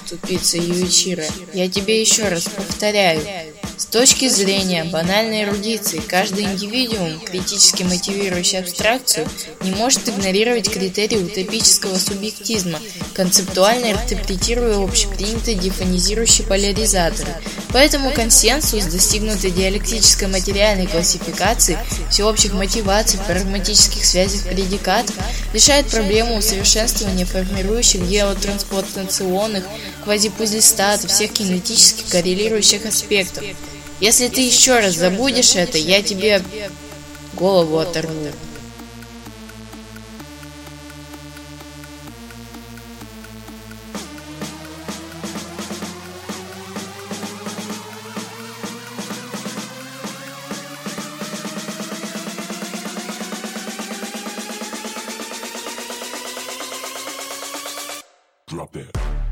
тупица Юичиро. Я тебе еще раз повторяю. С точки зрения банальной эрудиции, каждый индивидуум, критически мотивирующий абстракцию, не может игнорировать критерии утопического субъектизма, концептуально интерпретируя общепринятые дефонизирующие поляризаторы. Поэтому консенсус, достигнутый диалектической материальной классификацией всеобщих мотиваций, прагматических связей предикатов, решает проблему усовершенствования формирующих геотрансплантационных, квазипузлистатов, всех кинетически коррелирующих аспектов. Если ты еще раз забудешь это, я тебе голову оторву. Drop that.